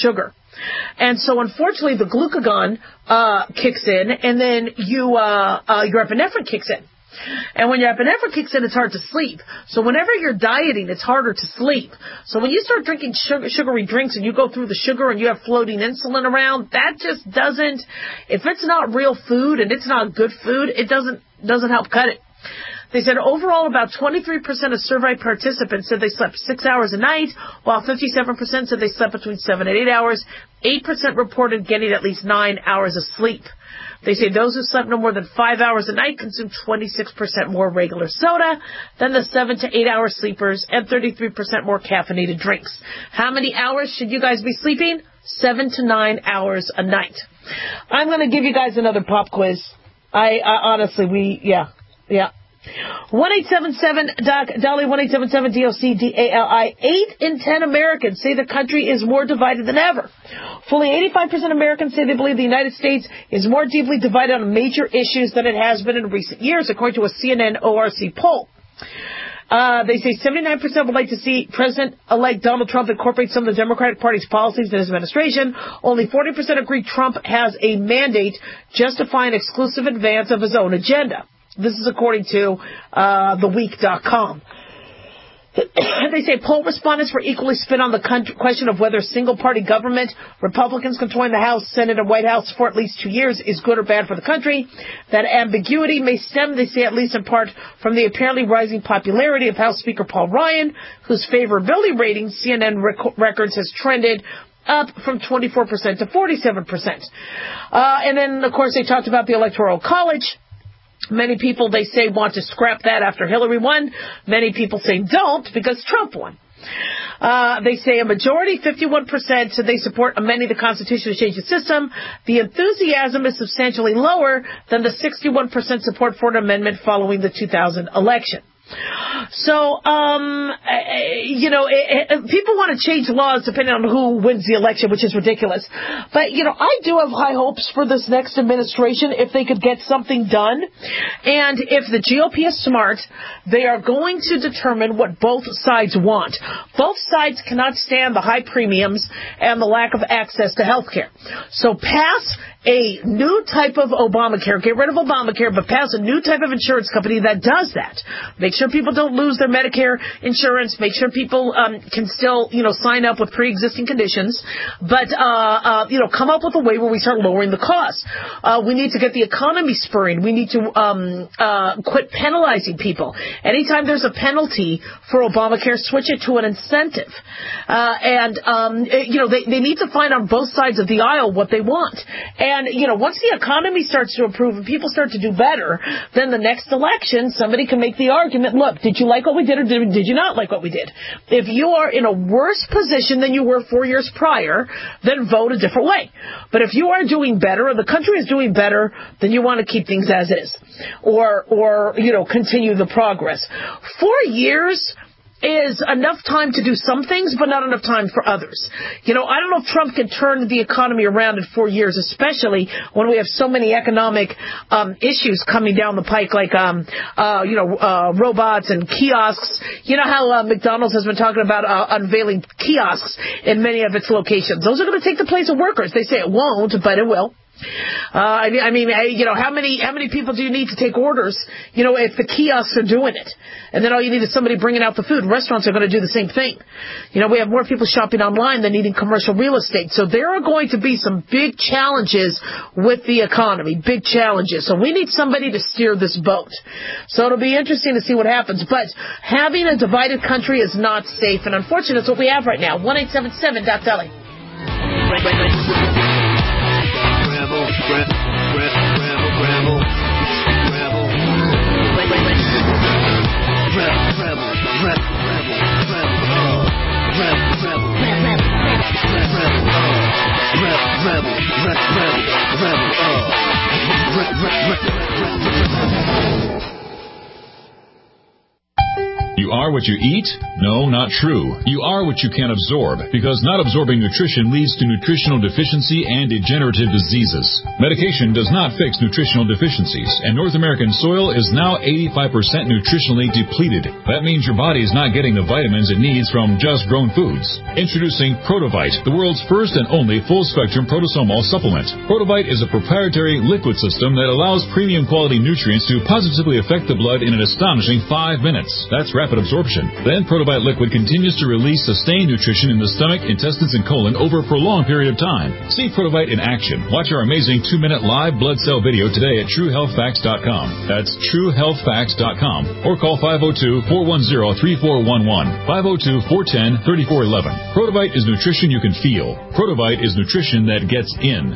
And so, unfortunately, the glucagon kicks in, and then your epinephrine kicks in. And when your epinephrine kicks in, it's hard to sleep. So whenever you're dieting, it's harder to sleep. So when you start drinking sugary drinks and you go through the sugar and you have floating insulin around, that just doesn't, if it's not real food and it's not good food, it doesn't help cut it. They said overall about 23% of survey participants said they slept 6 hours a night, while 57% said they slept between 7 and 8 hours. 8% reported getting at least 9 hours of sleep. They say those who slept no more than 5 hours a night consumed 26% more regular soda than the 7 to 8 hour sleepers and 33% more caffeinated drinks. How many hours should you guys be sleeping? 7 to 9 hours a night. I'm going to give you guys another pop quiz. I honestly, yeah. 1-877-DOC-DALI, 1-877-DOC-DALI. 8 in 10 Americans say the country is more divided than ever. Fully 85% of Americans say they believe the United States is more deeply divided on major issues than it has been in recent years, according to a CNN ORC poll. They say 79% would like to see President-elect Donald Trump incorporate some of the Democratic Party's policies in his administration. Only 40% agree Trump has a mandate justifying exclusive advance of his own agenda. This is according to theweek.com. They say poll respondents were equally split on the question of whether single-party government, Republicans controlling the House, Senate, and White House for at least 2 years, is good or bad for the country. That ambiguity may stem, they say, at least in part, from the apparently rising popularity of House Speaker Paul Ryan, whose favorability rating, CNN records, has trended up from 24% to 47%. And then, of course, they talked about the Electoral College. Many people, they say, want to scrap that after Hillary won. Many people say don't because Trump won. They say a majority, 51%, they support amending the Constitution to change the system. The enthusiasm is substantially lower than the 61% support for an amendment following the 2000 election. So, people want to change laws depending on who wins the election, which is ridiculous. But, I do have high hopes for this next administration if they could get something done. And if the GOP is smart, they are going to determine what both sides want. Both sides cannot stand the high premiums and the lack of access to health care. So pass a new type of Obamacare. Get rid of Obamacare, but pass a new type of insurance company that does that. Make sure people don't lose their Medicare insurance. Make sure people can still, sign up with pre-existing conditions. But, come up with a way where we start lowering the cost. We need to get the economy spurring. We need to quit penalizing people. Anytime there's a penalty for Obamacare, switch it to an incentive. They need to find on both sides of the aisle what they want. And, once the economy starts to improve and people start to do better, then the next election, somebody can make the argument, look, did you like what we did or did you not like what we did? If you are in a worse position than you were 4 years prior, then vote a different way. But if you are doing better or the country is doing better, then you want to keep things as is or continue the progress. 4 years is enough time to do some things, but not enough time for others. I don't know if Trump can turn the economy around in 4 years, especially when we have so many economic issues coming down the pike, like robots and kiosks. You know how McDonald's has been talking about unveiling kiosks in many of its locations. Those are going to take the place of workers. They say it won't, but it will. How many people do you need to take orders, if the kiosks are doing it? And then all you need is somebody bringing out the food. Restaurants are going to do the same thing. We have more people shopping online than needing commercial real estate. So there are going to be some big challenges with the economy, big challenges. So we need somebody to steer this boat. So it'll be interesting to see what happens. But having a divided country is not safe. And unfortunately, that's what we have right now. 1-877-DOC-DALI. You You are what you eat? No, not true. You are what you can absorb, because not absorbing nutrition leads to nutritional deficiency and degenerative diseases. Medication does not fix nutritional deficiencies, and North American soil is now 85% nutritionally depleted. That means your body is not getting the vitamins it needs from just grown foods. Introducing Protovite, the world's first and only full-spectrum protosomal supplement. Protovite is a proprietary liquid system that allows premium quality nutrients to positively affect the blood in an astonishing 5 minutes. That's rapid absorption. Then Protovite liquid continues to release sustained nutrition in the stomach, intestines, and colon over a prolonged period of time. See Protovite in action. Watch our amazing 2-minute live blood cell video today at TrueHealthFacts.com. That's TrueHealthFacts.com. Or call 502-410-3411. 502-410-3411. Protovite is nutrition you can feel. Protovite is nutrition that gets in.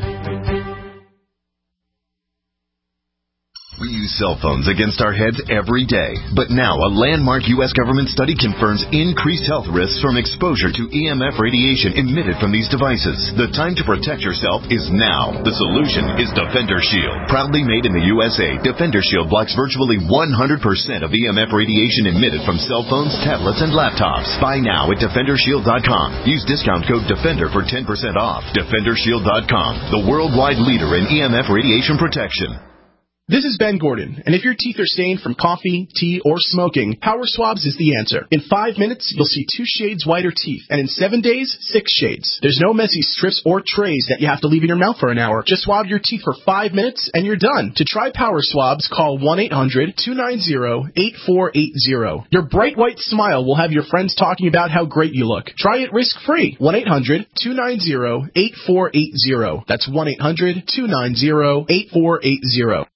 We use cell phones against our heads every day, but now a landmark U.S. government study confirms increased health risks from exposure to EMF radiation emitted from these devices. The time to protect yourself is now. The solution is Defender Shield. Proudly made in the USA, Defender Shield blocks virtually 100% of EMF radiation emitted from cell phones, tablets, and laptops. Buy now at DefenderShield.com. Use discount code DEFENDER for 10% off. DefenderShield.com, the worldwide leader in EMF radiation protection. This is Ben Gordon, and if your teeth are stained from coffee, tea, or smoking, Power Swabs is the answer. In 5 minutes, you'll see 2 shades whiter teeth, and in 7 days, 6 shades. There's no messy strips or trays that you have to leave in your mouth for an hour. Just swab your teeth for 5 minutes, and you're done. To try Power Swabs, call 1-800-290-8480. Your bright white smile will have your friends talking about how great you look. Try it risk-free. 1-800-290-8480. That's 1-800-290-8480.